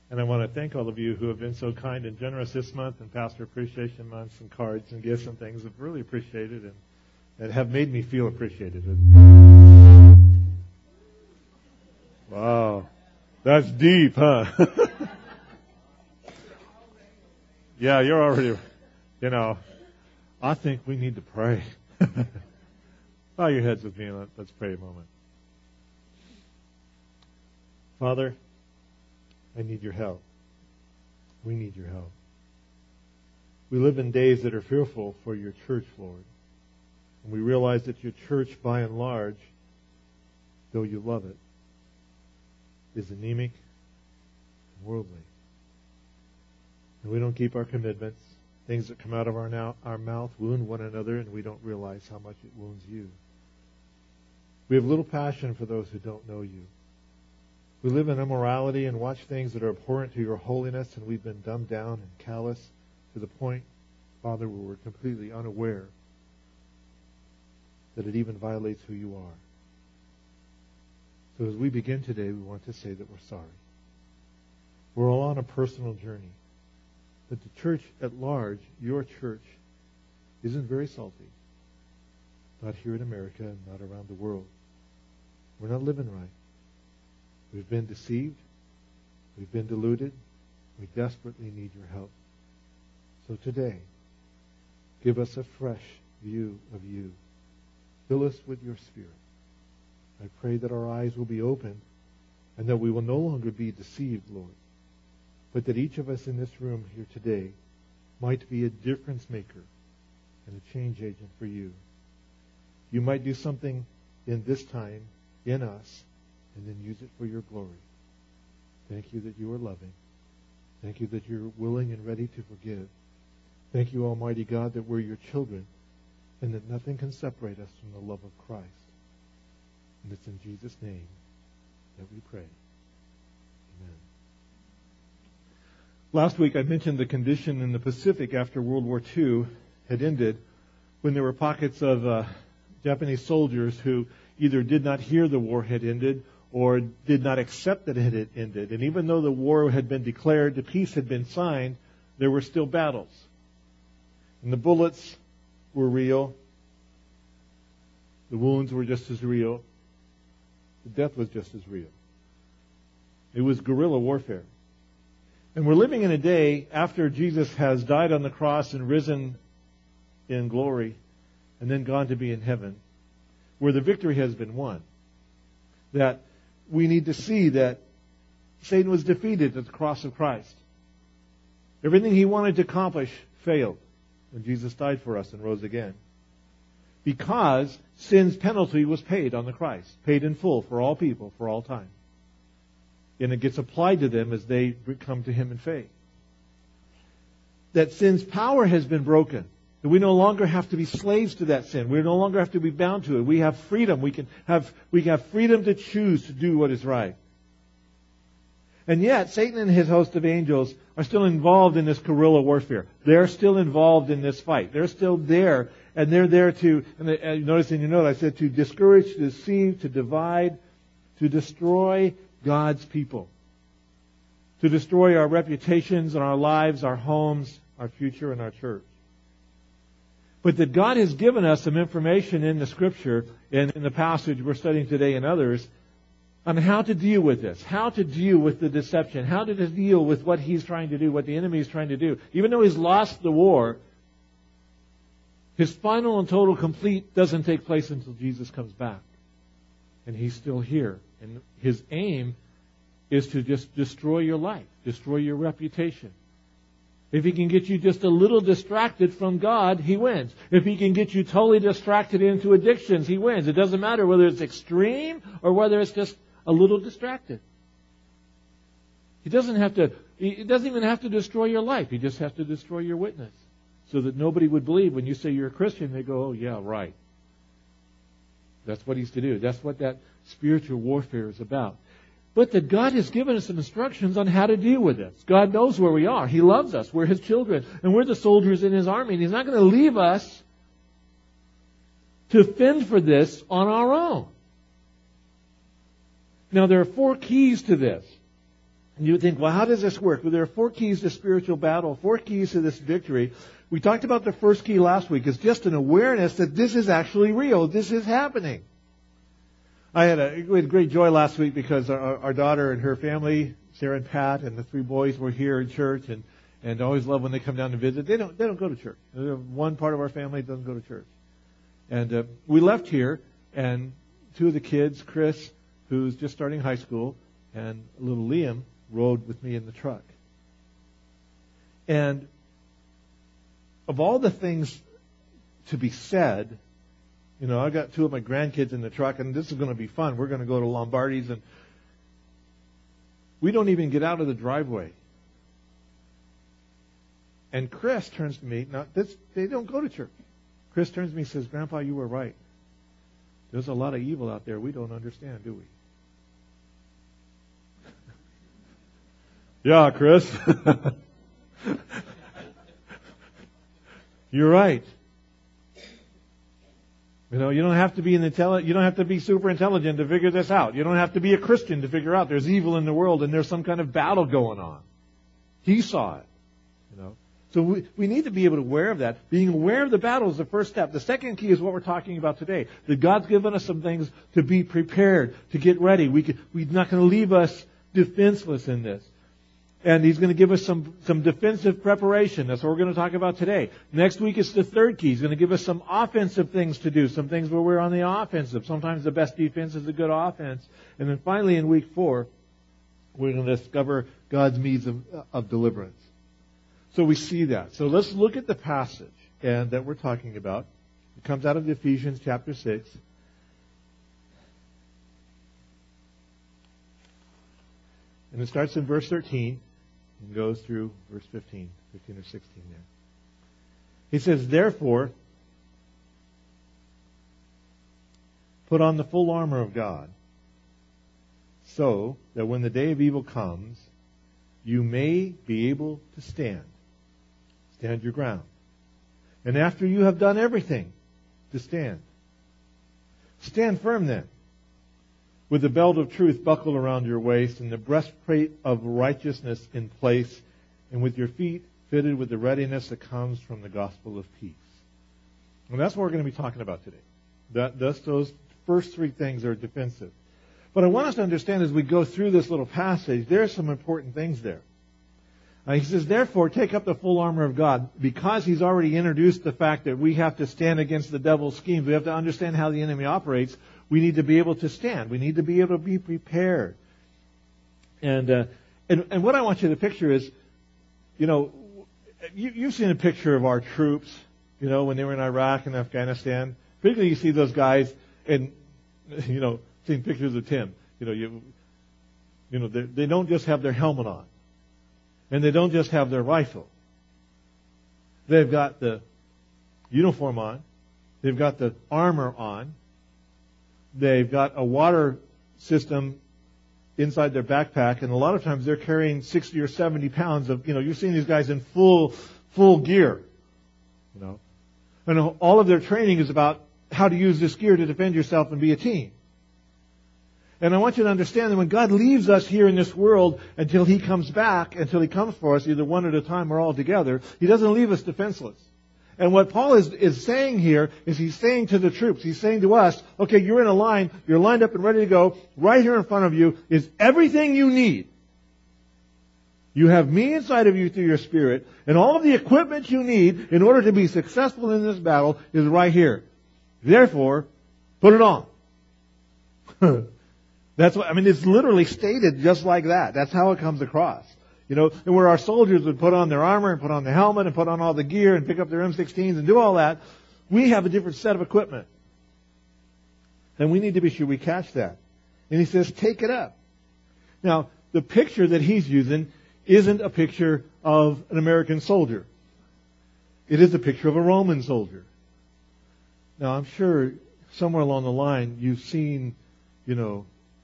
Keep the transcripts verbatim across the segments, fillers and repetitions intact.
And I want to thank all of you who have been so kind and generous this month, and Pastor Appreciation Months and cards and gifts and things. I've really appreciated and, and have made me feel appreciated. Wow. That's deep, huh? Yeah, you're already, you know, I think we need to pray. Bow your heads with me and let's pray a moment. Father, I need your help. We need your help. We live in days that are fearful for your church, Lord. And we realize that your church, by and large, though you love it, is anemic and worldly. And we don't keep our commitments. Things that come out of our, now, our mouth wound one another, and we don't realize how much it wounds you. We have little passion for those who don't know you. We live in immorality and watch things that are abhorrent to your holiness, and we've been dumbed down and callous to the point, Father, where we're completely unaware that it even violates who you are. So as we begin today, we want to say that we're sorry. We're all on a personal journey. But the church at large, your church, isn't very salty. Not here in America and not around the world. We're not living right. We've been deceived. We've been deluded. We desperately need your help. So today, give us a fresh view of you. Fill us with your Spirit. I pray that our eyes will be opened and that we will no longer be deceived, Lord, but that each of us in this room here today might be a difference maker and a change agent for you. You might do something in this time in us and then use it for your glory. Thank you that you are loving. Thank you that you're willing and ready to forgive. Thank you, Almighty God, that we're your children and that nothing can separate us from the love of Christ. And it's in Jesus' name that we pray. Amen. Last week I mentioned the condition in the Pacific after World War Two had ended, when there were pockets of uh, Japanese soldiers who either did not hear the war had ended or did not accept that it had ended. And even though the war had been declared, the peace had been signed, there were still battles. And the bullets were real. The wounds were just as real. The death was just as real. It was guerrilla warfare. And we're living in a day after Jesus has died on the cross and risen in glory and then gone to be in heaven, where the victory has been won. That we need to see that Satan was defeated at the cross of Christ. Everything he wanted to accomplish failed when Jesus died for us and rose again. Because sin's penalty was paid on the Christ, paid in full for all people, for all time. And it gets applied to them as they come to him in faith. That sin's power has been broken. That we no longer have to be slaves to that sin. We no longer have to be bound to it. We have freedom. We can have, we have freedom to choose to do what is right. And yet, Satan and his host of angels are still involved in this guerrilla warfare. They're still involved in this fight. They're still there. And they're there to, and notice in your note, I said to discourage, to deceive, to divide, to destroy God's people. To destroy our reputations and our lives, our homes, our future, and our church. But that God has given us some information in the Scripture, and in the passage we're studying today and others, on how to deal with this, how to deal with the deception, how to deal with what he's trying to do, what the enemy is trying to do. Even though he's lost the war, his final and total complete doesn't take place until Jesus comes back. And he's still here. And his aim is to just destroy your life, destroy your reputation. If he can get you just a little distracted from God, he wins. If he can get you totally distracted into addictions, he wins. It doesn't matter whether it's extreme or whether it's just a little distracted. He doesn't have to, he doesn't even have to destroy your life. He just has to destroy your witness. So that nobody would believe when you say you're a Christian, they go, oh yeah, right. That's what he's to do. That's what that spiritual warfare is about. But that God has given us some instructions on how to deal with this. God knows where we are. He loves us. We're His children. And we're the soldiers in His army. And He's not going to leave us to fend for this on our own. Now, there are four keys to this. And you would think, well, how does this work? Well, there are four keys to spiritual battle, four keys to this victory. We talked about the first key last week. It's just an awareness that this is actually real. This is happening. I had a we had great joy last week because our, our daughter and her family, Sarah and Pat, and the three boys were here in church, and and I always love when they come down to visit. They don't they don't go to church. One part of our family doesn't go to church. And uh, we left here, and two of the kids, Chris, who's just starting high school, and little Liam, rode with me in the truck. And of all the things to be said, you know, I got two of my grandkids in the truck, and this is going to be fun. We're going to go to Lombardi's, and we don't even get out of the driveway. And Chris turns to me. Now, this, they don't go to church. Chris turns to me and says, Grandpa, you were right. There's a lot of evil out there we don't understand, do we? Yeah, Chris. You're right. You know, you don't have to be an intelli- you don't have to be super intelligent to figure this out. You don't have to be a Christian to figure out there's evil in the world and there's some kind of battle going on. He saw it. You know. So we, we need to be able to be aware of that. Being aware of the battle is the first step. The second key is what we're talking about today. That God's given us some things to be prepared, to get ready. We can, He's not going to leave us defenseless in this. And He's going to give us some, some defensive preparation. That's what we're going to talk about today. Next week is the third key. He's going to give us some offensive things to do. Some things where we're on the offensive. Sometimes the best defense is a good offense. And then finally in week four, we're going to discover God's means of, of deliverance. So we see that. So let's look at the passage and that we're talking about. It comes out of Ephesians chapter six. And it starts in verse thirteen and goes through verse fifteen, fifteen or sixteen there. He says, therefore, put on the full armor of God, so that when the day of evil comes, you may be able to stand. Stand your ground. And after you have done everything, to stand. Stand firm then, with the belt of truth buckled around your waist, and the breastplate of righteousness in place, and with your feet fitted with the readiness that comes from the gospel of peace. And that's what we're going to be talking about today. That, that's those first three things are defensive. But I want us to understand as we go through this little passage, there are some important things there. Uh, he says, therefore, take up the full armor of God. Because he's already introduced the fact that we have to stand against the devil's schemes, we have to understand how the enemy operates, we need to be able to stand. We need to be able to be prepared. And uh, and, and what I want you to picture is, you know, you, you've seen a picture of our troops, you know, when they were in Iraq and Afghanistan. Particularly you see those guys, and, you know, seen pictures of Tim. You know, you, you know, they don't just have their helmet on. And they don't just have their rifle. They've got the uniform on. They've got the armor on. They've got a water system inside their backpack. And a lot of times they're carrying sixty or seventy pounds of, you know, you're seeing these guys in full, full gear. You know. And all of their training is about how to use this gear to defend yourself and be a team. And I want you to understand that when God leaves us here in this world until He comes back, until He comes for us, either one at a time or all together, He doesn't leave us defenseless. And what Paul is, is saying here is he's saying to the troops, he's saying to us, okay, you're in a line, you're lined up and ready to go. Right here in front of you is everything you need. You have me inside of you through your Spirit, and all of the equipment you need in order to be successful in this battle is right here. Therefore, put it on. That's what, I mean, it's literally stated just like that. That's how it comes across. You know, and where our soldiers would put on their armor and put on the helmet and put on all the gear and pick up their M sixteens and do all that, we have a different set of equipment. And we need to be sure we catch that. And he says, take it up. Now, the picture that he's using isn't a picture of an American soldier. It is a picture of a Roman soldier. Now, I'm sure somewhere along the line you've seen, you know,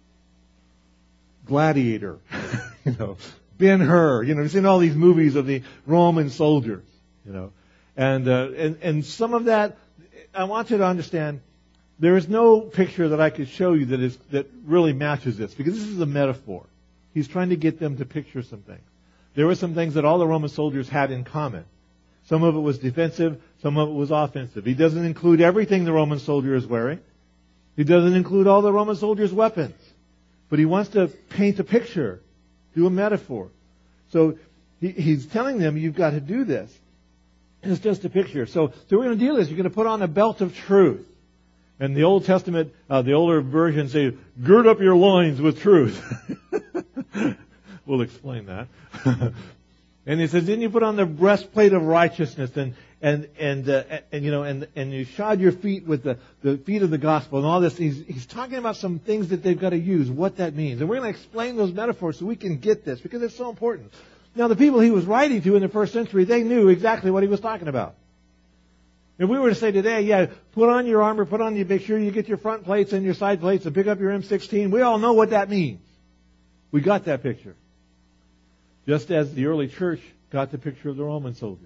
Gladiator, you know, Ben-Hur, you know, you've seen all these movies of the Roman soldiers, you know, and, uh, and, and some of that, I want you to understand, there is no picture that I could show you that is, that really matches this, because this is a metaphor. He's trying to get them to picture some things. There were some things that all the Roman soldiers had in common. Some of it was defensive, some of it was offensive. He doesn't include everything the Roman soldier is wearing. He doesn't include all the Roman soldiers' weapons. But he wants to paint a picture, do a metaphor. So he, he's telling them, you've got to do this. It's just a picture. So, so we're going to do this. You're going to put on a belt of truth. And the Old Testament, uh, the older version say, gird up your loins with truth. We'll explain that. And he says, then you put on the breastplate of righteousness, and and and uh, and you know, and and you shod your feet with the, the feet of the gospel, and all this. He's he's talking about some things that they've got to use, what that means, and we're going to explain those metaphors so we can get this, because it's so important. Now, the people he was writing to in the first century, they knew exactly what he was talking about. If we were to say today, yeah, put on your armor, put on your, make sure you get your front plates and your side plates, and pick up your M sixteen. We all know what that means. We got that picture. Just as the early church got the picture of the Roman soldier.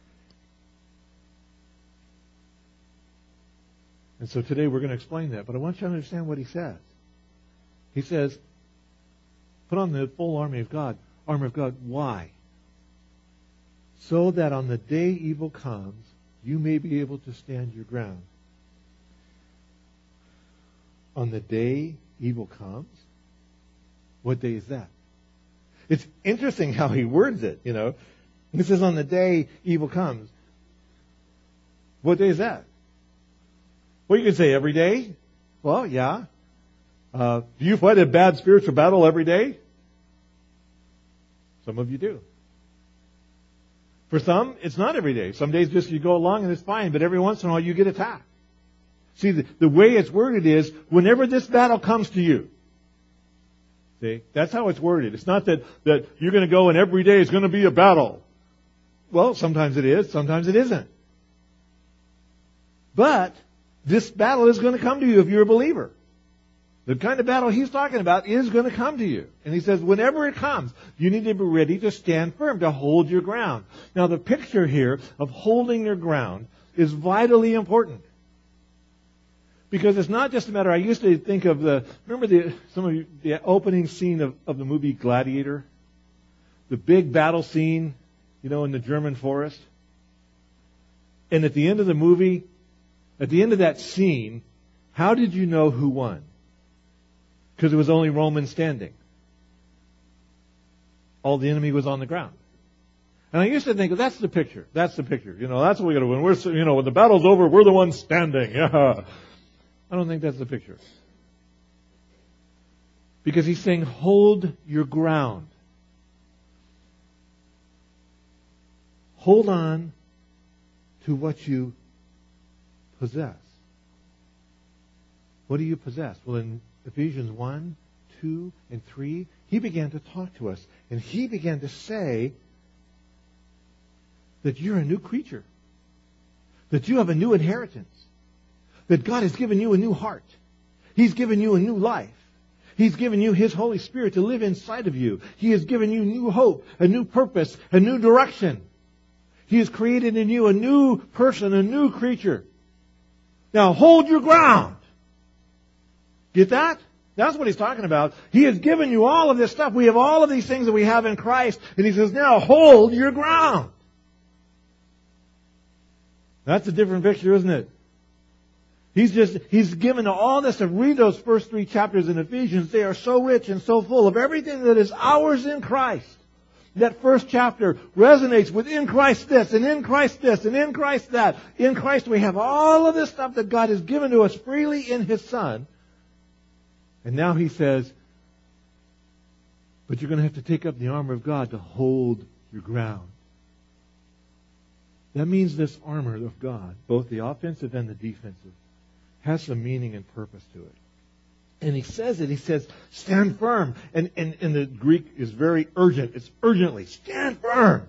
And so today we're going to explain that. But I want you to understand what he says. He says, put on the full armor of God. Armor of God. Why? So that on the day evil comes, you may be able to stand your ground. On the day evil comes? What day is that? It's interesting how he words it, you know. He says, on the day evil comes. What day is that? Well, you can say every day. Well, yeah. Uh, do you fight a bad spiritual battle every day? Some of you do. For some, it's not every day. Some days just you go along and it's fine, but every once in a while you get attacked. See, the, the way it's worded is, whenever this battle comes to you, see, that's how it's worded. It's not that, that you're going to go and every day is going to be a battle. Well, sometimes it is, sometimes it isn't. But this battle is going to come to you if you're a believer. The kind of battle he's talking about is going to come to you. And he says, whenever it comes, you need to be ready to stand firm, to hold your ground. Now, the picture here of holding your ground is vitally important. Because it's not just a matter, I used to think of the, remember the, some of you, the opening scene of, of the movie Gladiator? The big battle scene, you know, in the German forest. And at the end of the movie, at the end of that scene, how did you know who won? Because it was only Romans standing. All the enemy was on the ground. And I used to think, that's the picture. That's the picture. You know, that's what we got to win. We're, you know, when the battle's over, we're the ones standing. Yeah. I don't think that's the picture. Because he's saying, hold your ground. Hold on to what you possess. What do you possess? Well, in Ephesians one, two, and three, he began to talk to us. And he began to say that you're a new creature. That you have a new inheritance. That God has given you a new heart. He's given you a new life. He's given you His Holy Spirit to live inside of you. He has given you new hope, a new purpose, a new direction. He has created in you a new person, a new creature. Now hold your ground. Get that? That's what he's talking about. He has given you all of this stuff. We have all of these things that we have in Christ. And he says, now hold your ground. That's a different picture, isn't it? He's just, he's given all this. To read those first three chapters in Ephesians, they are so rich and so full of everything that is ours in Christ. That first chapter resonates with in Christ this, and in Christ this, and in Christ that. In Christ we have all of this stuff that God has given to us freely in His Son. And now he says, but you're going to have to take up the armor of God to hold your ground. That means this armor of God, both the offensive and the defensive, has some meaning and purpose to it. And he says it, he says, stand firm. And, and, and the Greek is very urgent. It's urgently, stand firm.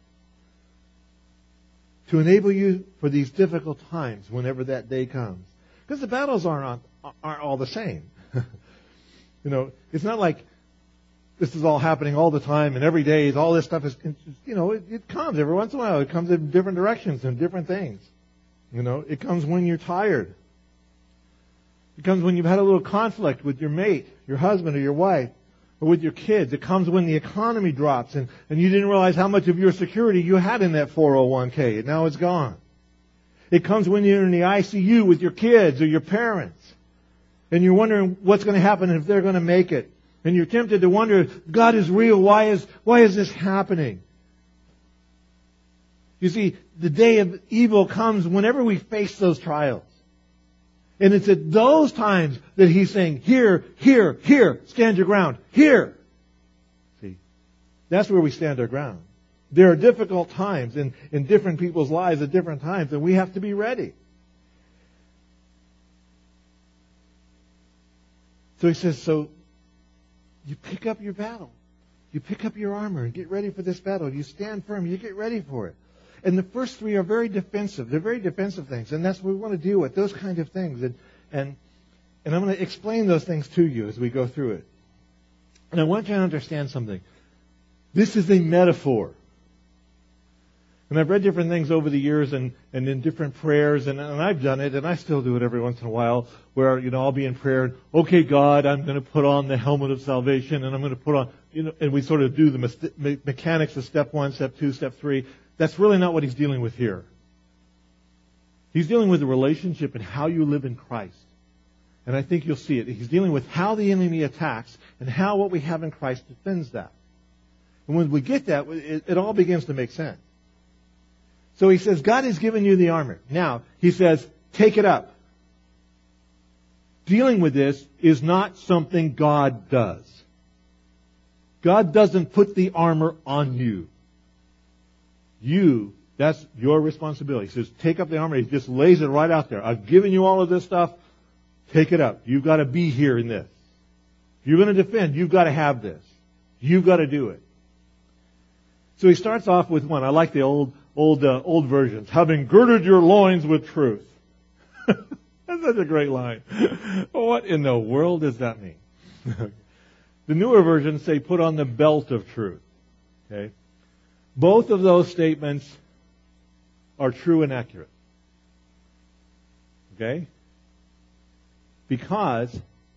To enable you for these difficult times whenever that day comes. Because the battles aren't, aren't all the same. You know, it's not like this is all happening all the time and every day all this stuff is, you know, it, it comes every once in a while. It comes in different directions and different things. You know, it comes when you're tired. It comes when you've had a little conflict with your mate, your husband or your wife. or with your kids. It comes when the economy drops and, and you didn't realize how much of your security you had in that four oh one k, and now it's gone. It comes when you're in the I C U with your kids or your parents, and you're wondering what's going to happen if they're going to make it. And you're tempted to wonder, if God is real, why is, why is this happening? You see, the day of evil comes whenever we face those trials. And it's at those times that He's saying, here, here, here, stand your ground. Here. See, that's where we stand our ground. There are difficult times in, in different people's lives at different times, and we have to be ready. So He says, so you pick up your battle. You pick up your armor and get ready for this battle. You stand firm. You get ready for it. And the first three are very defensive. They're very defensive things. And that's what we want to deal with, those kind of things. And, and, and I'm going to explain those things to you as we go through it. And I want you to understand something. This is a metaphor. And I've read different things over the years and, and in different prayers, and, and I've done it, and I still do it every once in a while, where, you know, I'll be in prayer, and, okay, God, I'm going to put on the helmet of salvation, and I'm going to put on, you know, and we sort of do the me- mechanics of step one, step two, step three. That's really not what He's dealing with here. He's dealing with the relationship and how you live in Christ. And I think you'll see it. He's dealing with how the enemy attacks and how what we have in Christ defends that. And when we get that, it, it all begins to make sense. So He says, God has given you the armor. Now, He says, take it up. Dealing with this is not something God does. God doesn't put the armor on you. You, that's your responsibility. He says, take up the armor. He just lays it right out there. I've given you all of this stuff. Take it up. You've got to be here in this. If you're going to defend, you've got to have this. You've got to do it. So He starts off with one. I like the old, old, uh, old versions. Having girded your loins with truth. That's such a great line. What in the world does that mean? The newer versions say put on the belt of truth. Okay? Both of those statements are true and accurate. Okay? Because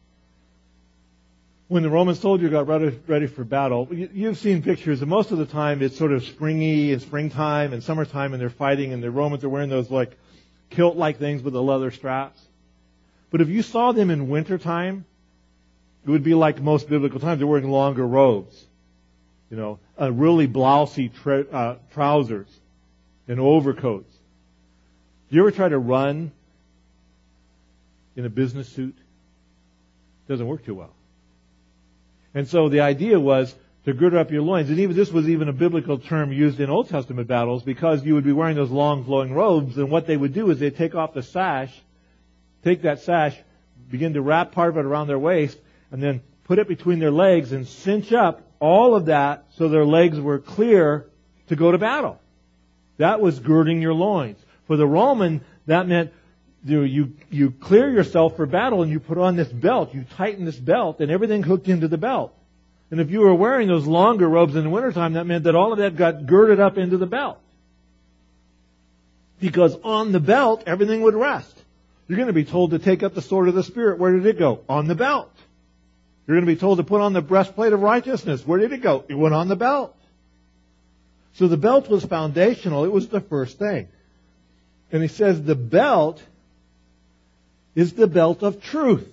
when the Roman soldier got ready, ready for battle, you've seen pictures, and most of the time it's sort of springy and springtime and summertime, and they're fighting, and the Romans are wearing those like kilt-like things with the leather straps. But if you saw them in wintertime, it would be like most biblical times. They're wearing longer robes. You know, a really blousy tra- uh, trousers and overcoats. Do you ever try to run in a business suit? It doesn't work too well. And so the idea was to gird up your loins. And even this was even a biblical term used in Old Testament battles, because you would be wearing those long flowing robes, and what they would do is they'd take off the sash, take that sash, begin to wrap part of it around their waist, and then put it between their legs and cinch up all of that so their legs were clear to go to battle. That was girding your loins. For the Roman, that meant you, you, you clear yourself for battle, and you put on this belt. You tighten this belt, and everything hooked into the belt. And if you were wearing those longer robes in the wintertime, that meant that all of that got girded up into the belt. Because on the belt, everything would rest. You're going to be told to take up the sword of the Spirit. Where did it go? On the belt. You're going to be told to put on the breastplate of righteousness. Where did it go? It went on the belt. So the belt was foundational. It was the first thing. And He says the belt is the belt of truth.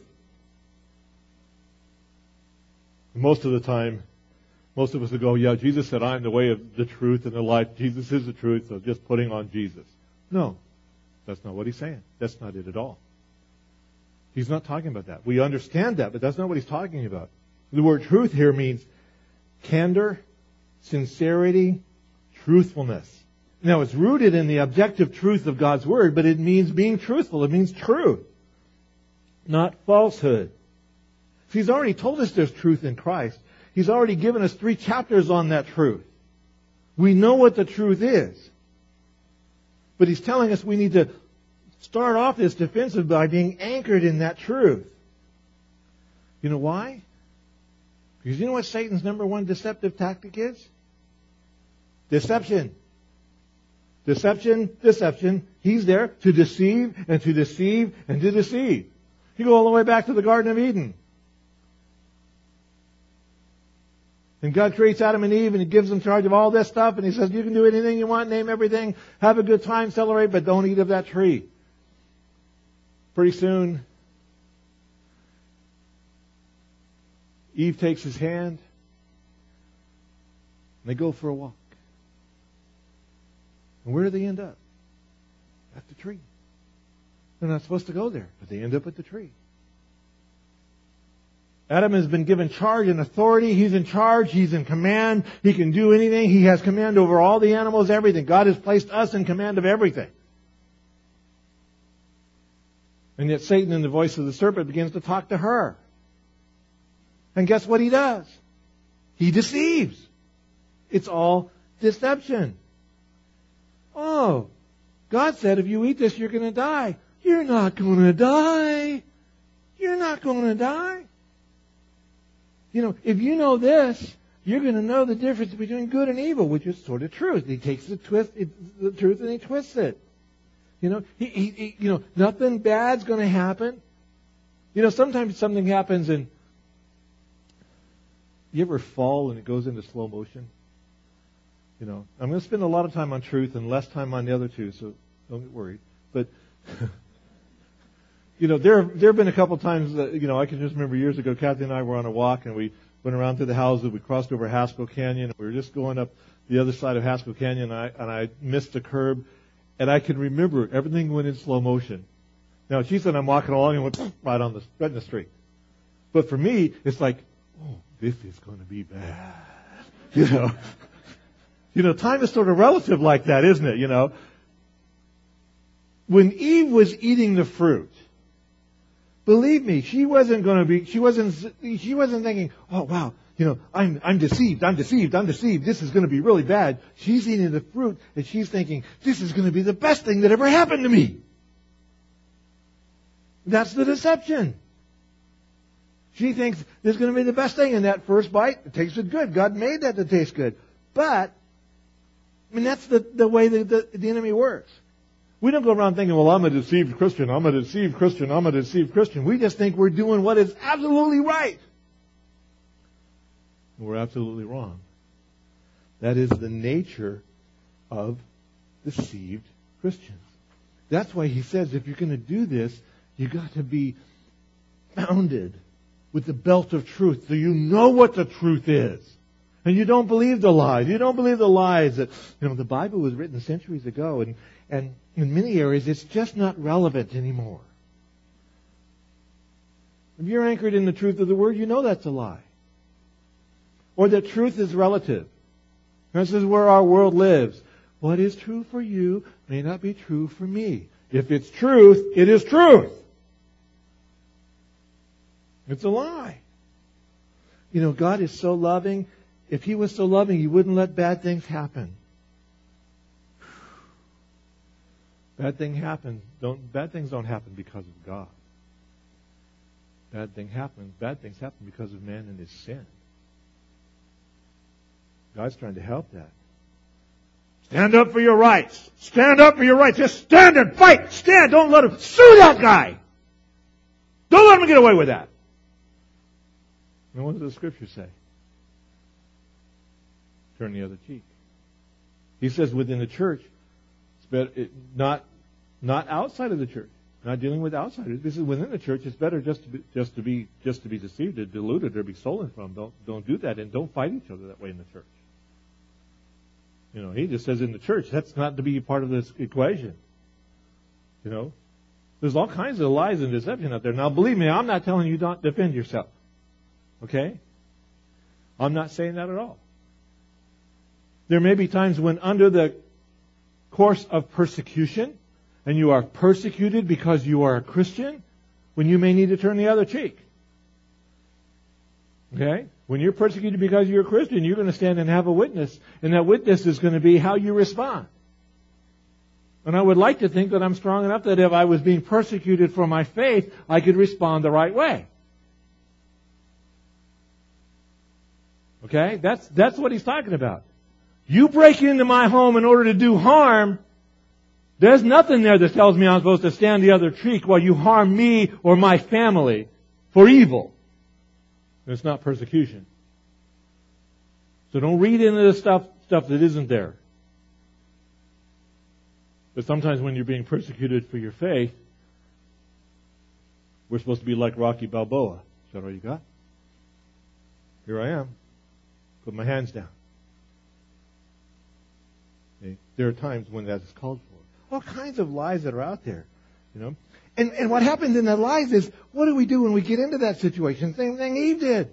Most of the time, most of us will go, yeah, Jesus said, I am the way of the truth and the life. Jesus is the truth, so just putting on Jesus. No, that's not what He's saying. That's not it at all. He's not talking about that. We understand that, but that's not what He's talking about. The word truth here means candor, sincerity, truthfulness. Now, it's rooted in the objective truth of God's Word, but it means being truthful. It means truth, not falsehood. So He's already told us there's truth in Christ. He's already given us three chapters on that truth. We know what the truth is. But He's telling us we need to start off this defensive by being anchored in that truth. You know why? Because you know what Satan's number one deceptive tactic is? Deception. Deception, deception. He's there to deceive and to deceive and to deceive. You go all the way back to the Garden of Eden. And God creates Adam and Eve and He gives them charge of all this stuff and He says, you can do anything you want, name everything, have a good time, celebrate, but don't eat of that tree. Pretty soon, Eve takes his hand and they go for a walk. And where do they end up? At the tree. They're not supposed to go there, but they end up at the tree. Adam has been given charge and authority. He's in charge. He's in command. He can do anything. He has command over all the animals, everything. God has placed us in command of everything. And yet Satan, in the voice of the serpent, begins to talk to her. And guess what he does? He deceives. It's all deception. Oh, God said if you eat this, you're going to die. You're not going to die. You're not going to die. You know, if you know this, you're going to know the difference between good and evil, which is sort of truth. He takes the twist, the truth, and he twists it. You know, he, he, he you know, nothing bad's going to happen. You know, sometimes something happens and you ever fall and it goes into slow motion? You know, I'm going to spend a lot of time on truth and less time on the other two, so don't get worried. But you know, there there have been a couple times that, you know, I can just remember years ago, Kathy and I were on a walk and we went around through the houses. We crossed over Haskell Canyon. We were just going up the other side of Haskell Canyon, and I, and I missed the curb. And I can remember everything went in slow motion. Now, she said I'm walking along and went right on the right in the street. But for me, it's like, oh, this is going to be bad. You know, you know, time is sort of relative like that, isn't it? You know, when Eve was eating the fruit, believe me, she wasn't going to be, she wasn't, she wasn't thinking, oh wow, you know, I'm, I'm deceived, I'm deceived, I'm deceived, this is going to be really bad. She's eating the fruit and she's thinking, this is going to be the best thing that ever happened to me. That's the deception. She thinks this is going to be the best thing, and that first bite, it tasted good. God made that to taste good. But, I mean, that's the, the way the, the, the enemy works. We don't go around thinking, well, I'm a deceived Christian, I'm a deceived Christian, I'm a deceived Christian. We just think we're doing what is absolutely right. And we're absolutely wrong. That is the nature of deceived Christians. That's why he says if you're going to do this, you've got to be bounded with the belt of truth so you know what the truth is. And you don't believe the lies. You don't believe the lies that, you know, the Bible was written centuries ago, and, and in many areas it's just not relevant anymore. If you're anchored in the truth of the Word, you know that's a lie. Or that truth is relative. This is where our world lives. What is true for you may not be true for me. If it's truth, it is truth. It's a lie. You know, God is so loving. If He was so loving, He wouldn't let bad things happen. Bad thing happens. Don't bad things don't happen because of God. Bad thing happens. Bad things happen because of man and his sin. God's trying to help that. Stand up for your rights. Stand up for your rights. Just stand and fight. Stand. Don't let him sue that guy. Don't let him get away with that. And what does the Scripture say? Turn the other cheek. He says within the church, it's better, it, not not outside of the church, not dealing with outsiders. This is within the church. It's better just to be, just to be just to be deceived, or deluded, or be stolen from. Don't don't do that, and don't fight each other that way in the church. You know, he just says in the church that's not to be part of this equation. You know, there's all kinds of lies and deception out there. Now, believe me, I'm not telling you don't defend yourself. Okay? I'm not saying that at all. There may be times when under the course of persecution, and you are persecuted because you are a Christian, when you may need to turn the other cheek. Okay? When you're persecuted because you're a Christian, you're going to stand and have a witness, and that witness is going to be how you respond. And I would like to think that I'm strong enough that if I was being persecuted for my faith, I could respond the right way. Okay? That's, that's what he's talking about. You break into my home in order to do harm, there's nothing there that tells me I'm supposed to stand the other cheek while you harm me or my family for evil. It's not persecution. So don't read into this stuff, stuff that isn't there. But sometimes when you're being persecuted for your faith, we're supposed to be like Rocky Balboa. Is that all you got? Here I am. Put my hands down. Okay? There are times when that is called for. All kinds of lies that are out there, you know. And and what happens in the lies is, what do we do when we get into that situation? Same thing Eve did.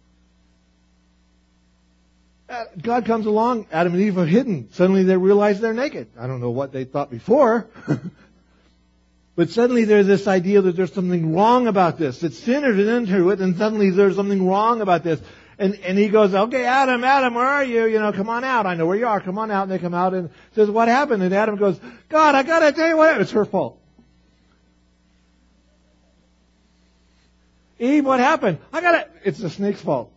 God comes along, Adam and Eve are hidden. Suddenly they realize they're naked. I don't know what they thought before. But suddenly there's this idea that there's something wrong about this. That sin entered into it, and suddenly there's something wrong about this. And and he goes, okay, Adam, Adam, where are you? You know, come on out. I know where you are. Come on out. And they come out and says, what happened? And Adam goes, God, I gotta tell you what happened. It's her fault. Eve, what happened? I gotta, it's the snake's fault.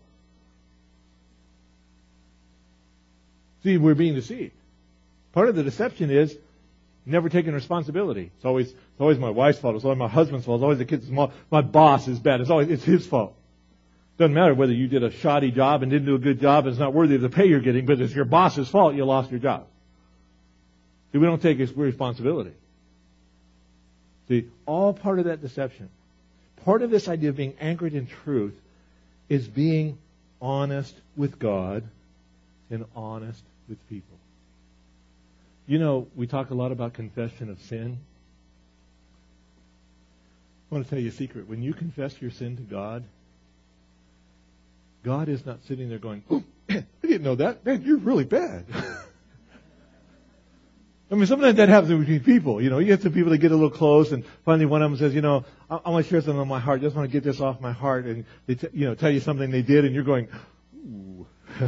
See, we're being deceived. Part of the deception is never taking responsibility. It's always, it's always my wife's fault. It's always my husband's fault. It's always the kid's fault. My boss is bad. It's always, it's his fault. Doesn't matter whether you did a shoddy job and didn't do a good job and it's not worthy of the pay you're getting, but it's your boss's fault you lost your job. See, we don't take responsibility. See, all part of that deception. Part of this idea of being anchored in truth is being honest with God and honest with people. You know, we talk a lot about confession of sin. I want to tell you a secret. When you confess your sin to God, God is not sitting there going, oh, man, I didn't know that. Man, you're really bad. I mean, sometimes that happens between people. You know, you get some people that get a little close, and finally one of them says, you know, I, I want to share something on my heart. I just want to get this off my heart. And they, t- you know, tell you something they did, and you're going, ooh.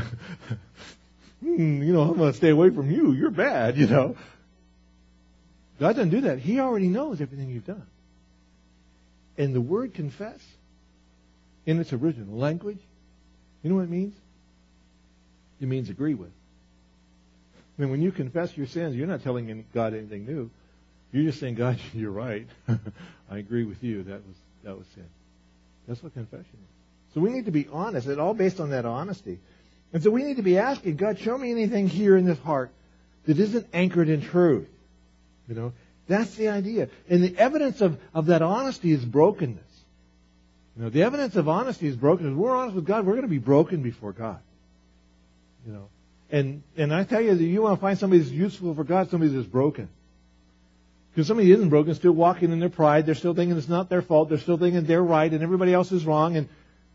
hmm, you know, I'm going to stay away from you. You're bad, you know. God doesn't do that. He already knows everything you've done. And the word confess, in its original language, you know what it means? It means agree with. I mean, when you confess your sins, you're not telling God anything new. You're just saying, God, you're right. I agree with you. That was that was sin. That's what confession is. So we need to be honest. It's all based on that honesty. And so we need to be asking, God, show me anything here in this heart that isn't anchored in truth. You know, that's the idea. And the evidence of, of that honesty is brokenness. You know, the evidence of honesty is brokenness. If we're honest with God, we're going to be broken before God. You know, and and I tell you that you want to find somebody that's useful for God, somebody that's broken. Because somebody who isn't broken is still walking in their pride. They're still thinking it's not their fault. They're still thinking they're right and everybody else is wrong. And,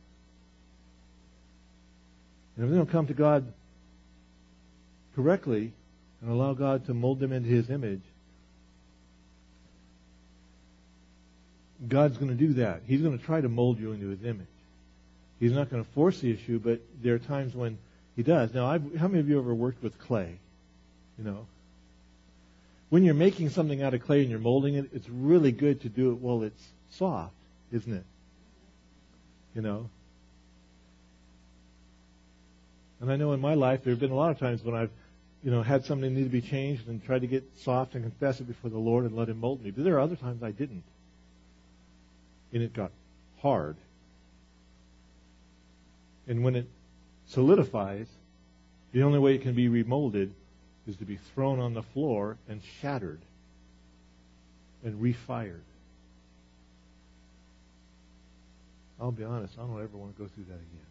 and if they don't come to God correctly and allow God to mold them into His image, God's going to do that. He's going to try to mold you into His image. He's not going to force the issue, but there are times when He does. Now, I've, how many of you ever worked with clay? You know, when you're making something out of clay and you're molding it, it's really good to do it while it's soft, isn't it? You know? And I know in my life there have been a lot of times when I've, you know, had something need to be changed and tried to get soft and confess it before the Lord and let Him mold me. But there are other times I didn't. And it got hard. And when it solidifies, the only way it can be remolded is to be thrown on the floor and shattered and refired. I'll be honest, I don't ever want to go through that again.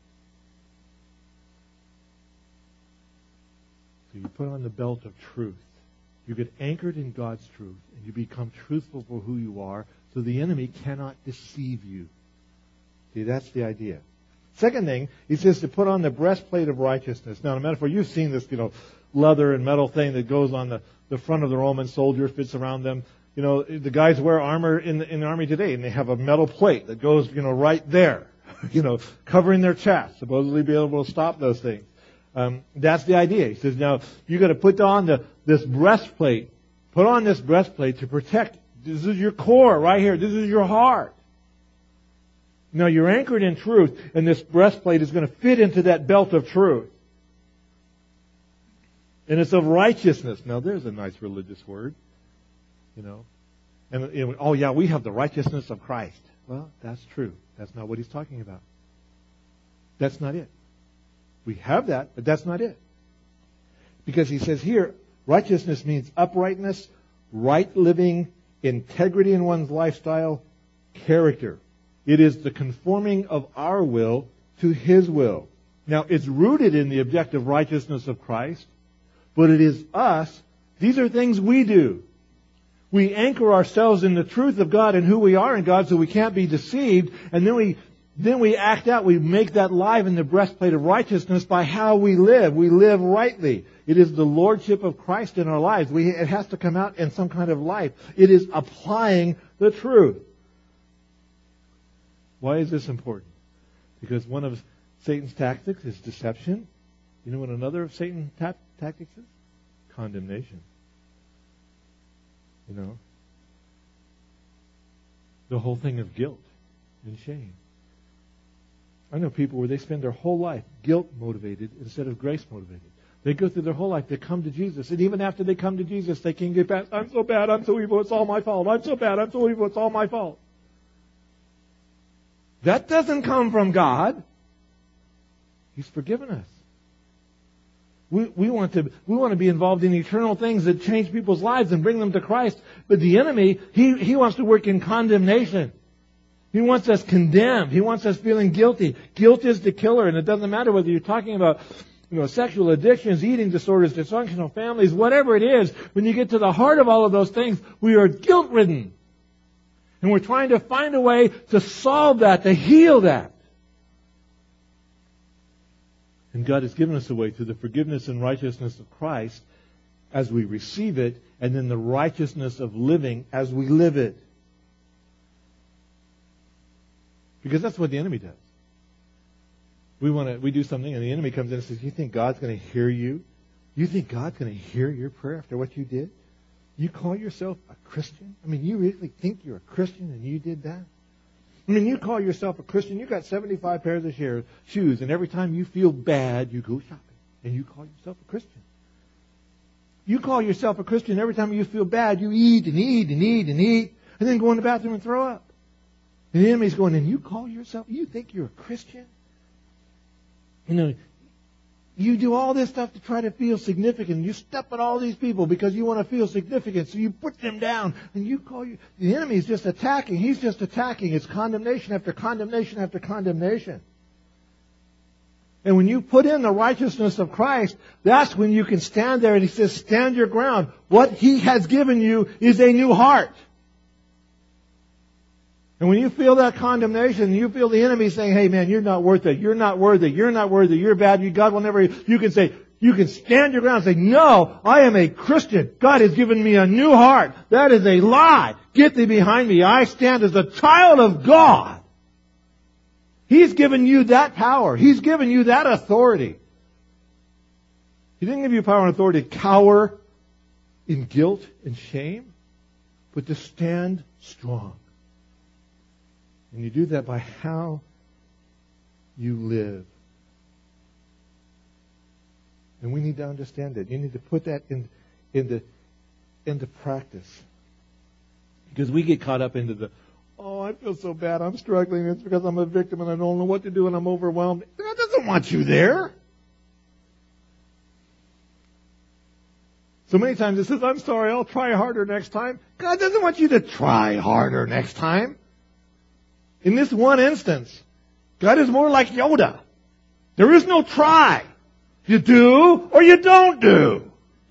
So you put on the belt of truth. You get anchored in God's truth, and you become truthful for who you are, so the enemy cannot deceive you. See, that's the idea. Second thing, he says to put on the breastplate of righteousness. Now, in a metaphor, you've seen this, you know, leather and metal thing that goes on the, the front of the Roman soldier, fits around them. You know, the guys wear armor in the, in the army today, and they have a metal plate that goes, you know, right there, you know, covering their chest, supposedly be able to stop those things. Um, that's the idea. He says, now, you got to put on the, this breastplate. Put on this breastplate to protect. This is your core right here. This is your heart. Now, you're anchored in truth, and this breastplate is going to fit into that belt of truth. And it's of righteousness. Now, there's a nice religious word, you know. And, and oh, yeah, we have the righteousness of Christ. Well, that's true. That's not what he's talking about. That's not it. We have that, but that's not it. Because he says here, righteousness means uprightness, right living, integrity in one's lifestyle, character. It is the conforming of our will to His will. Now, it's rooted in the objective righteousness of Christ, but it is us. These are things we do. We anchor ourselves in the truth of God and who we are in God so we can't be deceived, and then we then we act out, we make that live in the breastplate of righteousness by how we live. We live rightly. It is the lordship of Christ in our lives. We, it has to come out in some kind of life. It is applying the truth. Why is this important? Because one of Satan's tactics is deception. You know what another of Satan's ta- tactics is? Condemnation. You know? The whole thing of guilt and shame. I know people where they spend their whole life guilt motivated instead of grace motivated. They go through their whole life, they come to Jesus, and even after they come to Jesus, they can get past, I'm so bad, I'm so evil, it's all my fault. I'm so bad, I'm so evil, it's all my fault. That doesn't come from God. He's forgiven us. We, we want to we want to be involved in eternal things that change people's lives and bring them to Christ. But the enemy, he, he wants to work in condemnation. He wants us condemned. He wants us feeling guilty. Guilt is the killer, and it doesn't matter whether you're talking about you know, sexual addictions, eating disorders, dysfunctional families, whatever it is. When you get to the heart of all of those things, we are guilt-ridden. And we're trying to find a way to solve that, to heal that. And God has given us a way through the forgiveness and righteousness of Christ as we receive it, and then the righteousness of living as we live it. Because that's what the enemy does. We want to, we do something and the enemy comes in and says, you think God's going to hear you? You think God's going to hear your prayer after what you did? You call yourself a Christian? I mean, you really think you're a Christian and you did that? I mean, you call yourself a Christian, you got seventy-five pairs of shoes, and every time you feel bad, you go shopping, and you call yourself a Christian. You call yourself a Christian, every time you feel bad, you eat and eat and eat and eat, and then go in the bathroom and throw up. And the enemy's going, and you call yourself, you think you're a Christian? You know, you do all this stuff to try to feel significant. You step at all these people because you want to feel significant, so you put them down, and you call you. The enemy's just attacking. He's just attacking. It's condemnation after condemnation after condemnation. And when you put in the righteousness of Christ, that's when you can stand there and He says, stand your ground. What He has given you is a new heart. And when you feel that condemnation, you feel the enemy saying, hey man, you're not worth it. You're not worthy. You're not worthy. You're bad. You, God will never, you can say, you can stand your ground and say, no, I am a Christian. God has given me a new heart. That is a lie. Get thee behind me. I stand as a child of God. He's given you that power. He's given you that authority. He didn't give you power and authority to cower in guilt and shame, but to stand strong. And you do that by how you live. And we need to understand that. You need to put that in, into, into practice. Because we get caught up into the, oh, I feel so bad, I'm struggling, it's because I'm a victim and I don't know what to do and I'm overwhelmed. God doesn't want you there. So many times it says, I'm sorry, I'll try harder next time. God doesn't want you to try harder next time. In this one instance, God is more like Yoda. There is no try. You do or you don't do.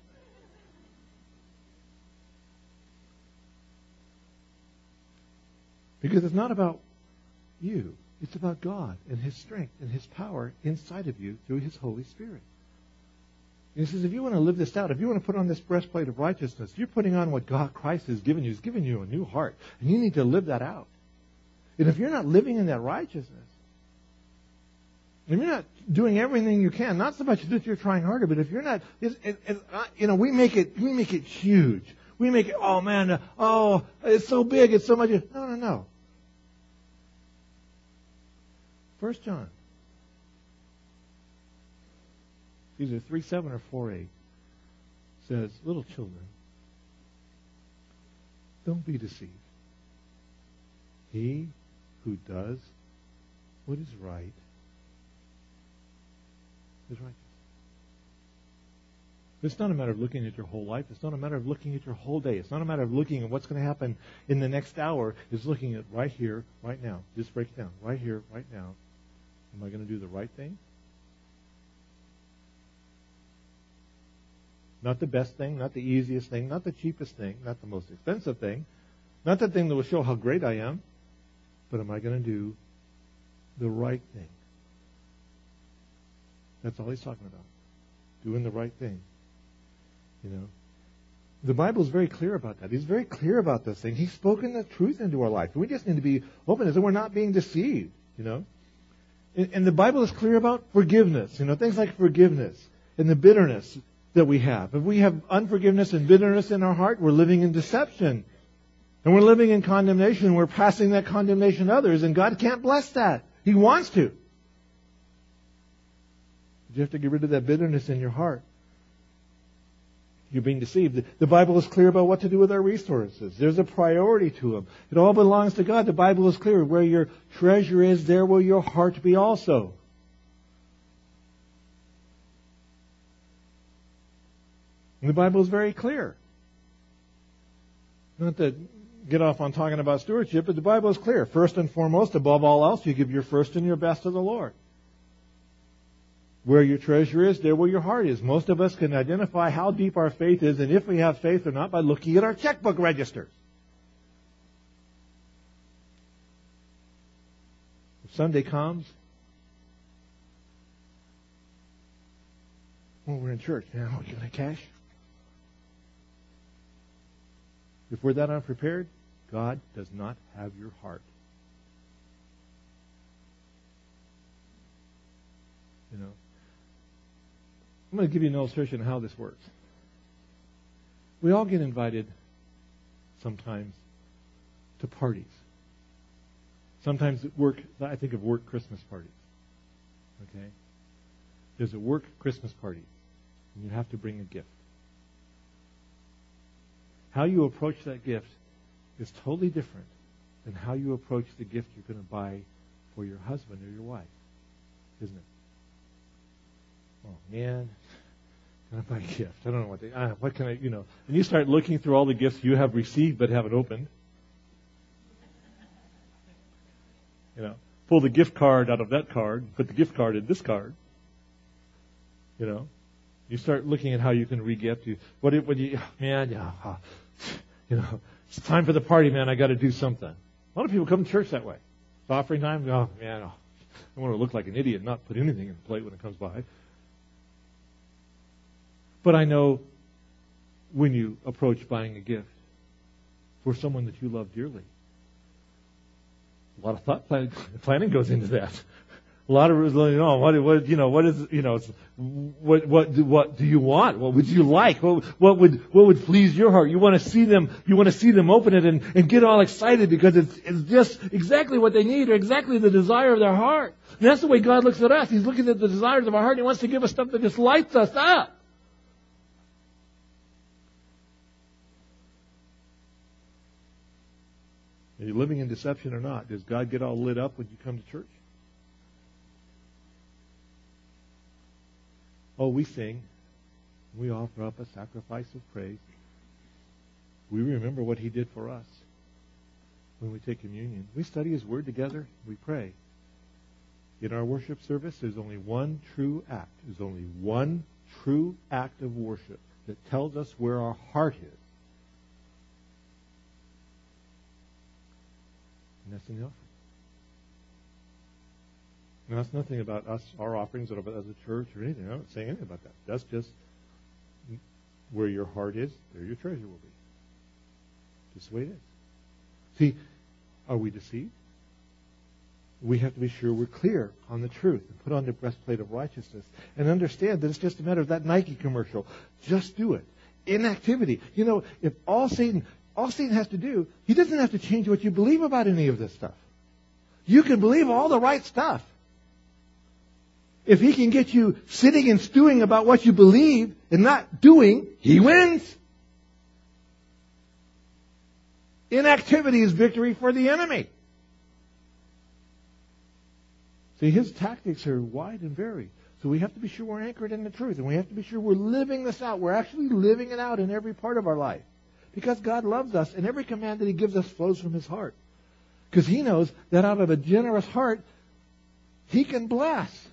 Because it's not about you. It's about God and His strength and His power inside of you through His Holy Spirit. And He says, if you want to live this out, if you want to put on this breastplate of righteousness, you're putting on what God, Christ has given you. He's given you a new heart. And you need to live that out. And if you're not living in that righteousness, if you're not doing everything you can, not so much that you're trying harder, but if you're not, it's, it, it, you know, we make it, we make it huge. We make it, oh man, uh, oh, it's so big, it's so much. No, no, no. First John. Either three seven or four eight says, little children, don't be deceived. He who does what is right is righteous. It's not a matter of looking at your whole life. It's not a matter of looking at your whole day. It's not a matter of looking at what's going to happen in the next hour. It's looking at right here, right now. Just break it down. Right here, right now. Am I going to do the right thing? Not the best thing, not the easiest thing, not the cheapest thing, not the most expensive thing, not the thing that will show how great I am, but am I going to do the right thing? That's all he's talking about. Doing the right thing. You know, the Bible is very clear about that. He's very clear about this thing. He's spoken the truth into our life. We just need to be open as if we're not being deceived, you know. And, and the Bible is clear about forgiveness, you know, things like forgiveness and the bitterness that we have. If we have unforgiveness and bitterness in our heart, we're living in deception. And we're living in condemnation. We're passing that condemnation to others, and God can't bless that. He wants to. You have to get rid of that bitterness in your heart. You're being deceived. The Bible is clear about what to do with our resources. There's a priority to them. It all belongs to God. The Bible is clear. Where your treasure is, there will your heart be also. And the Bible is very clear. Not to get off on talking about stewardship, but the Bible is clear. First and foremost, above all else, you give your first and your best to the Lord. Where your treasure is, there will your heart is. Most of us can identify how deep our faith is and if we have faith or not by looking at our checkbook registers. If Sunday comes, well, we're in church. Now, are we going to cash? If we're that unprepared, God does not have your heart. You know, I'm going to give you an illustration of how this works. We all get invited sometimes to parties. Sometimes at work, I think of work Christmas parties. Okay? There's a work Christmas party, and you have to bring a gift. How you approach that gift is totally different than how you approach the gift you're going to buy for your husband or your wife, isn't it? Oh, man, can I buy a gift? I don't know what they, ah, what can I, you know. And you start looking through all the gifts you have received but haven't opened. You know, pull the gift card out of that card, put the gift card in this card. You know, you start looking at how you can re-gift. You, what, what you, man, yeah, uh, you know, it's time for the party, man. I got to do something. A lot of people come to church that way. It's offering time. Oh, man, oh, I want to look like an idiot and not put anything in the plate when it comes by. But I know when you approach buying a gift for someone that you love dearly, a lot of thought planning, planning goes into that. A lot of, you know, what, what, you know, what is, you know, it's, what, what, do, what do you want? What would you like? What, what would, what would please your heart? You want to see them, you want to see them open it and, and get all excited because it's, it's just exactly what they need or exactly the desire of their heart. And that's the way God looks at us. He's looking at the desires of our heart and He wants to give us stuff that just lights us up. Are you living in deception or not? Does God get all lit up when you come to church? Oh, we sing. We offer up a sacrifice of praise. We remember what He did for us when we take communion. We study His Word together. We pray. In our worship service, there's only one true act. There's only one true act of worship that tells us where our heart is. And that's in the offering. Now, that's nothing about us, our offerings, or about as a church or anything. I'm not saying anything about that. That's just where your heart is, there your treasure will be. Just the way it is. See, are we deceived? We have to be sure we're clear on the truth and put on the breastplate of righteousness and understand that it's just a matter of that Nike commercial. Just do it. Inactivity. You know, if all Satan, all Satan has to do, he doesn't have to change what you believe about any of this stuff. You can believe all the right stuff. If he can get you sitting and stewing about what you believe and not doing, he wins. Inactivity is victory for the enemy. See, his tactics are wide and varied. So we have to be sure we're anchored in the truth, and we have to be sure we're living this out. We're actually living it out in every part of our life. Because God loves us, and every command that He gives us flows from His heart. Because He knows that out of a generous heart, He can bless.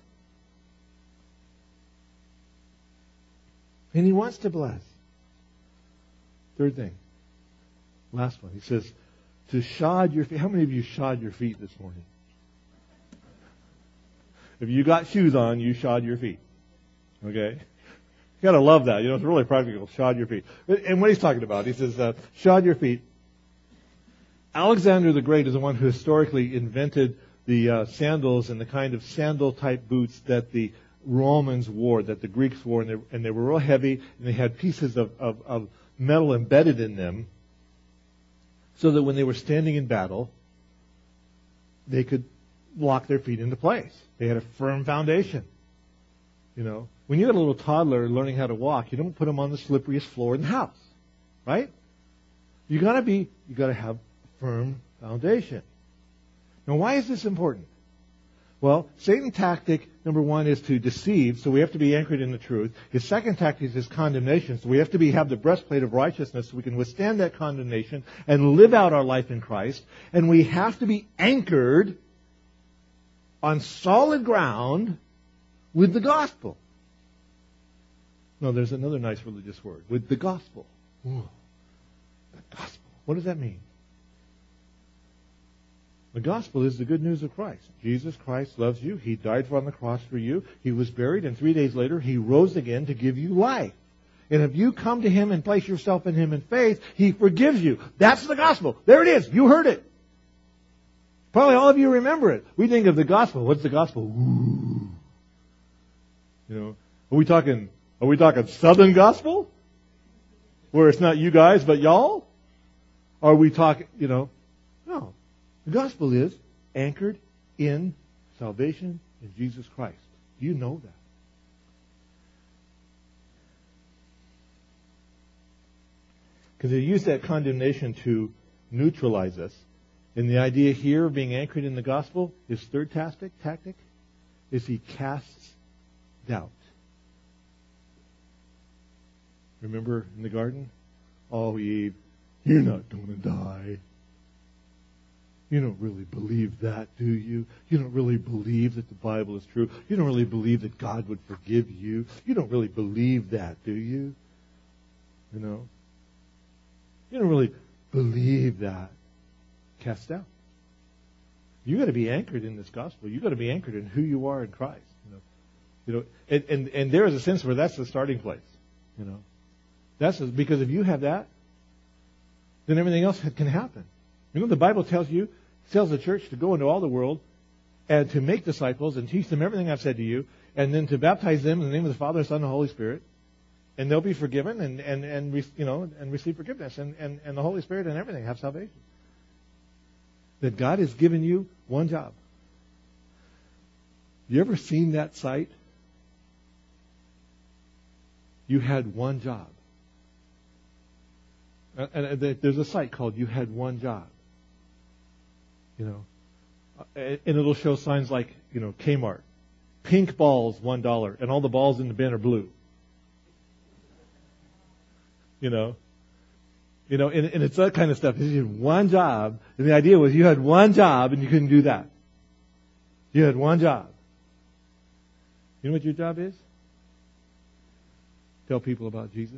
And He wants to bless. Third thing. Last one. He says, to shod your feet. How many of you shod your feet this morning? If you got shoes on, you shod your feet. Okay? You gotta love that. You know, it's really practical. Shod your feet. And what he's talking about, he says, uh, shod your feet. Alexander the Great is the one who historically invented the uh, sandals and the kind of sandal-type boots that the Romans wore, that the Greeks wore, and they, and they were real heavy, and they had pieces of, of, of metal embedded in them, so that when they were standing in battle, they could lock their feet into place. They had a firm foundation. You know, when you got a little toddler learning how to walk, you don't put them on the slipperiest floor in the house, right? You gotta be, you gotta have a firm foundation. Now, why is this important? Well, Satan's tactic, number one, is to deceive, so we have to be anchored in the truth. His second tactic is condemnation, so we have to be have the breastplate of righteousness so we can withstand that condemnation and live out our life in Christ. And we have to be anchored on solid ground with the gospel. No, there's another nice religious word. With the gospel. Ooh, the gospel. What does that mean? The gospel is the good news of Christ. Jesus Christ loves you. He died on the cross for you. He was buried, and three days later, He rose again to give you life. And if you come to Him and place yourself in Him in faith, He forgives you. That's the gospel. There it is. You heard it. Probably all of you remember it. We think of the gospel. What's the gospel? Ooh. You know, are we talking, are we talking Southern gospel? Where it's not you guys, but y'all? Or are we talking, you know, no. The gospel is anchored in salvation in Jesus Christ. Do you know that? Because they use that condemnation to neutralize us. And the idea here of being anchored in the gospel, his third tactic, tactic is he casts doubt. Remember in the garden? Oh, Eve, you're not going to die. You don't really believe that, do you? You don't really believe that the Bible is true. You don't really believe that God would forgive you. You don't really believe that, do you? You know? You don't really believe that. Cast out. You got to be anchored in this gospel. You got to be anchored in who you are in Christ. You know, you know, and, and and there is a sense where that's the starting place. You know, that's a, because if you have that, then everything else can happen. You know, the Bible tells you, tells the church to go into all the world and to make disciples and teach them everything I've said to you, and then to baptize them in the name of the Father, Son, and the Holy Spirit, and they'll be forgiven and and and you know and receive forgiveness, and and and the Holy Spirit and everything have salvation. That God has given you one job. You ever seen that site? You had one job. And there's a site called You Had One Job. You know, and it'll show signs like, you know, Kmart. Pink balls, one dollar, and all the balls in the bin are blue. You know, you know, and, and it's that kind of stuff. You had one job, and the idea was you had one job, and you couldn't do that. You had one job. You know what your job is? Tell people about Jesus.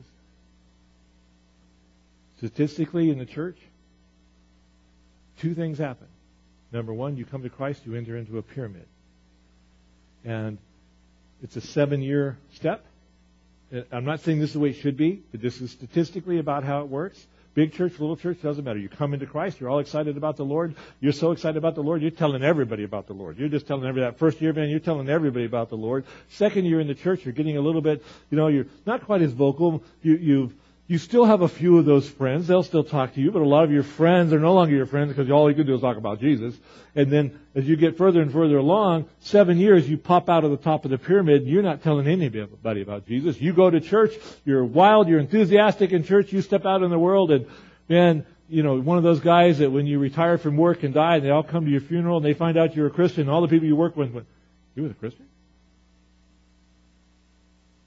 Statistically, in the church, two things happen. Number one, you come to Christ, you enter into a pyramid. And it's a seven-year step. I'm not saying this is the way it should be, but this is statistically about how it works. Big church, little church, doesn't matter. You come into Christ, you're all excited about the Lord. You're so excited about the Lord, you're telling everybody about the Lord. You're just telling everybody that first year, man, you're telling everybody about the Lord. Second year in the church, you're getting a little bit, you know, you're not quite as vocal. You, you've You still have a few of those friends. They'll still talk to you, but a lot of your friends are no longer your friends because all you can do is talk about Jesus. And then as you get further and further along, seven years, you pop out of the top of the pyramid, and you're not telling anybody about Jesus. You go to church, you're wild, you're enthusiastic in church, you step out in the world, and man, you know, one of those guys that when you retire from work and die, they all come to your funeral and they find out you're a Christian, and all the people you work with went, you were a Christian?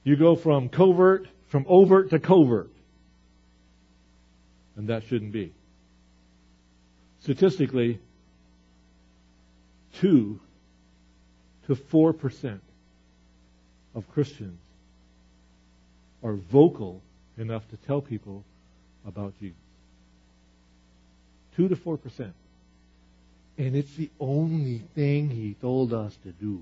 You go from covert, from overt to covert. And that shouldn't be. Statistically, two to four percent of Christians are vocal enough to tell people about Jesus. Two to four percent. And it's the only thing He told us to do.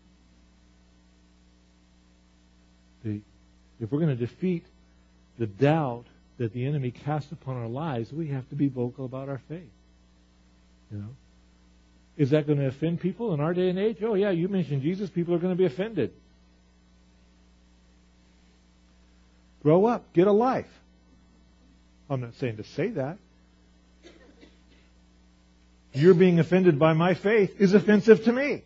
See, if we're going to defeat the doubt that the enemy casts upon our lives, we have to be vocal about our faith. You know? Is that going to offend people in our day and age? Oh yeah, you mentioned Jesus, people are going to be offended. Grow up, get a life. I'm not saying to say that. You're being offended by my faith is offensive to me.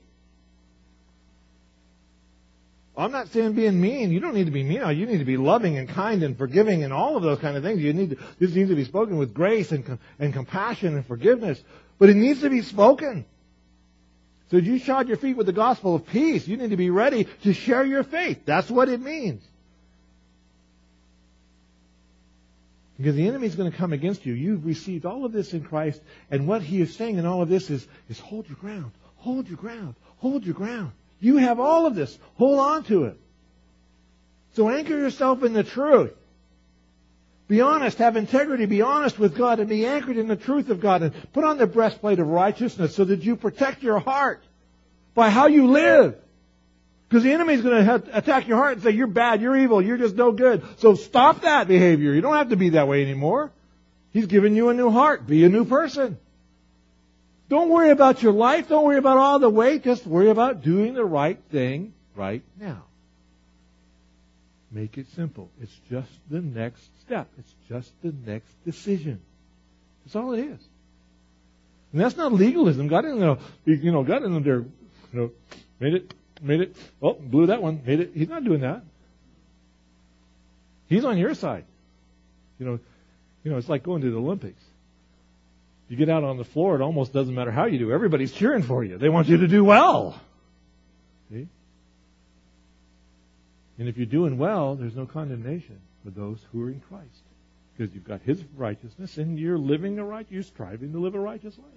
I'm not saying being mean. You don't need to be mean. You need to be loving and kind and forgiving and all of those kind of things. You need to, this needs to be spoken with grace and, and compassion and forgiveness. But it needs to be spoken. So as you shod your feet with the gospel of peace, you need to be ready to share your faith. That's what it means. Because the enemy is going to come against you. You've received all of this in Christ, and what he is saying in all of this is, is hold your ground, hold your ground, hold your ground. You have all of this. Hold on to it. So anchor yourself in the truth. Be honest, have integrity, be honest with God, and be anchored in the truth of God. And put on the breastplate of righteousness so that you protect your heart by how you live. Because the enemy is going to attack your heart and say, you're bad, you're evil, you're just no good. So stop that behavior. You don't have to be that way anymore. He's given you a new heart. Be a new person. Don't worry about your life. Don't worry about all the weight. Just worry about doing the right thing right now. Make it simple. It's just the next step. It's just the next decision. That's all it is. And that's not legalism. God didn't know, you know, God didn't there, you know, made it, made it, oh, blew that one, made it. He's not doing that. He's on your side. You know, you know, it's like going to the Olympics. You get out on the floor, it almost doesn't matter how you do. Everybody's cheering for you. They want you to do well. See? And if you're doing well, there's no condemnation for those who are in Christ. Because you've got His righteousness and you're living a right, you're striving to live a righteous life.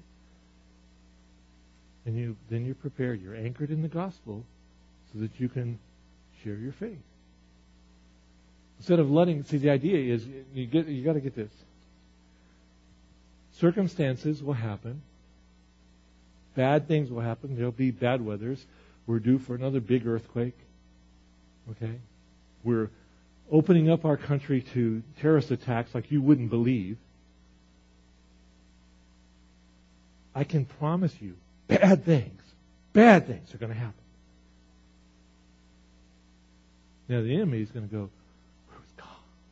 And you then you're prepared, you're anchored in the gospel so that you can share your faith. Instead of letting, see, the idea is you get you got to get this. Circumstances will happen. Bad things will happen. There'll be bad weathers. We're due for another big earthquake. Okay? We're opening up our country to terrorist attacks like you wouldn't believe. I can promise you, bad things, bad things are going to happen. Now the enemy is going to go, where's God?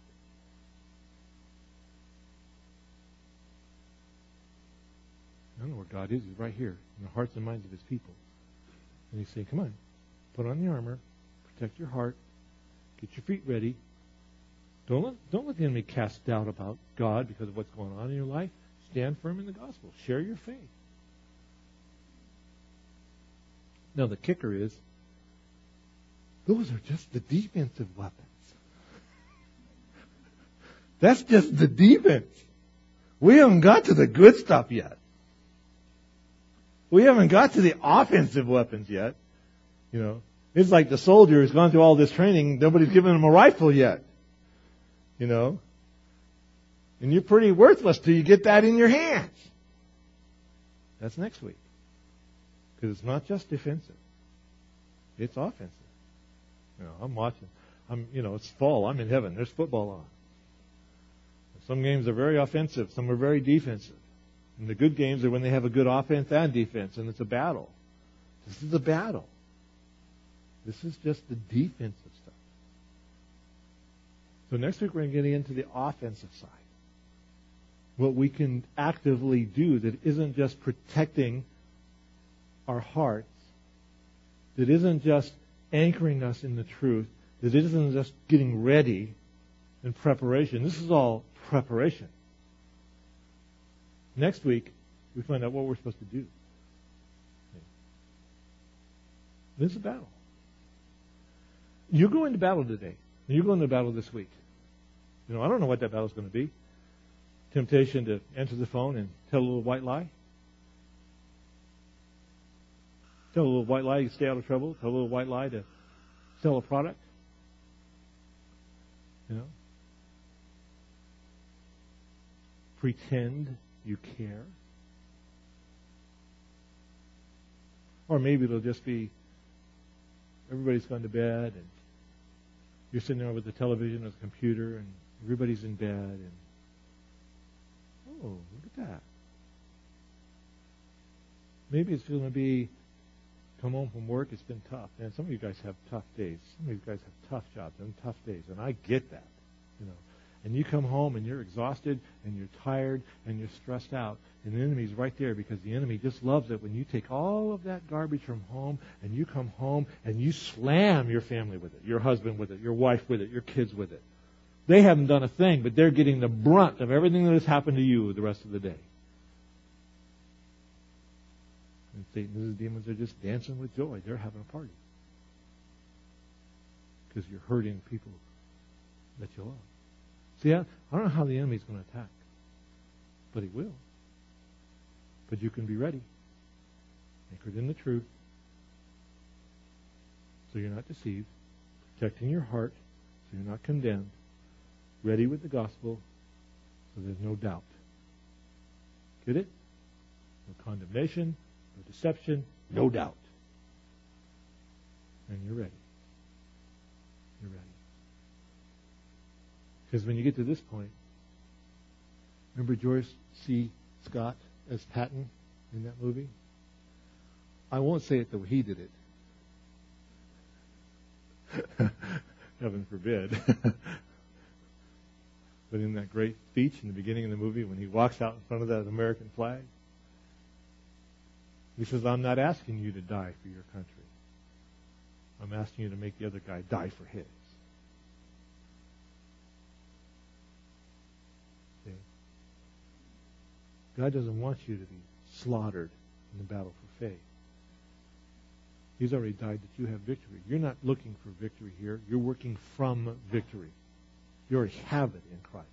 I don't know where God is. He's right here in the hearts and minds of His people. And He's saying, come on, put on the armor, protect your heart, get your feet ready. Don't let, don't let the enemy cast doubt about God because of what's going on in your life. Stand firm in the gospel. Share your faith. Now the kicker is, those are just the defensive weapons. That's just the defense. We haven't got to the good stuff yet. We haven't got to the offensive weapons yet. You know, it's like the soldier who's gone through all this training, nobody's given him a rifle yet. You know? And you're pretty worthless till you get that in your hands. That's next week. Because it's not just defensive. It's offensive. You know, I'm watching. I'm, you know, it's fall. I'm in heaven. There's football on. Some games are very offensive. Some are very defensive. And the good games are when they have a good offense and defense, and it's a battle. This is a battle. This is just the defensive stuff. So next week we're going to get into the offensive side. What we can actively do that isn't just protecting our hearts, that isn't just anchoring us in the truth, that isn't just getting ready in preparation. This is all preparation. Next week, we find out what we're supposed to do. This is a battle. You go into battle today. You go into battle this week. You know, I don't know what that battle's going to be. Temptation to answer the phone and tell a little white lie. Tell a little white lie to stay out of trouble. Tell a little white lie to sell a product. You know? Pretend you care. Or maybe it'll just be everybody's gone to bed and you're sitting there with the television or the computer and everybody's in bed and oh, look at that. Maybe it's going to be come home from work, it's been tough. Man, some of you guys have tough days. Some of you guys have tough jobs and tough days, and I get that. You know. And you come home and you're exhausted and you're tired and you're stressed out. And the enemy's right there because the enemy just loves it when you take all of that garbage from home and you come home and you slam your family with it, your husband with it, your wife with it, your kids with it. They haven't done a thing, but they're getting the brunt of everything that has happened to you the rest of the day. And Satan and his demons are just dancing with joy. They're having a party. Because you're hurting people that you love. See, I, I don't know how the enemy's going to attack. But he will. But you can be ready. Anchored in the truth. So you're not deceived. Protecting your heart. So you're not condemned. Ready with the gospel. So there's no doubt. Get it? No condemnation. No deception. No doubt. And you're ready. You're ready. Because when you get to this point, remember George C. Scott as Patton in that movie? I won't say it the way he did it. Heaven forbid. But in that great speech in the beginning of the movie when he walks out in front of that American flag, he says, I'm not asking you to die for your country. I'm asking you to make the other guy die for his. See? God doesn't want you to be slaughtered in the battle for faith. He's already died that you have victory. You're not looking for victory here. You're working from victory. You already have it in Christ.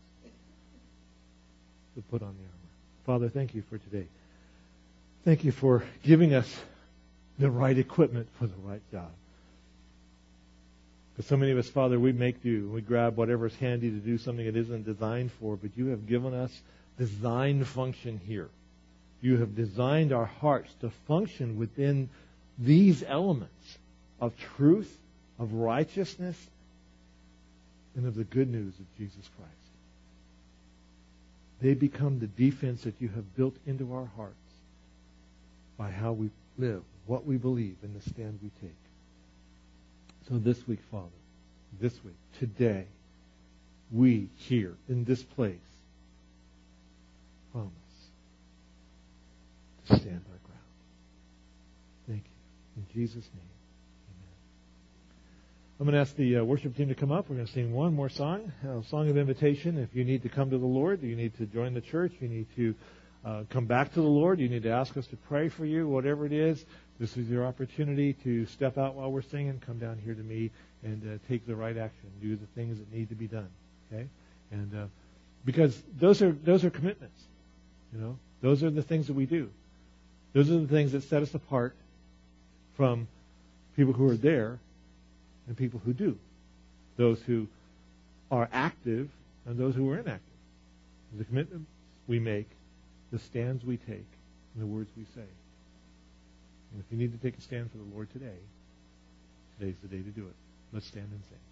So put on the armor. Father, thank you for today. Thank you for giving us the right equipment for the right job. Because so many of us, Father, we make do. We grab whatever's handy to do something it isn't designed for, but you have given us design function here. You have designed our hearts to function within these elements of truth, of righteousness, and of the good news of Jesus Christ. They become the defense that you have built into our hearts by how we live, what we believe, and the stand we take. So this week, Father, this week, today, we here in this place promise to stand our ground. Thank you. In Jesus' name, amen. I'm going to ask the uh, worship team to come up. We're going to sing one more song, a song of invitation. If you need to come to the Lord, you need to join the church, you need to uh, come back to the Lord, you need to ask us to pray for you, whatever it is, this is your opportunity to step out while we're singing, come down here to me, and uh, take the right action, do the things that need to be done. Okay? And uh, because those are those are commitments. You know, those are the things that we do. Those are the things that set us apart from people who are there and people who do. Those who are active and those who are inactive. The commitments we make, the stands we take, and the words we say. And if you need to take a stand for the Lord today, today's the day to do it. Let's stand and sing.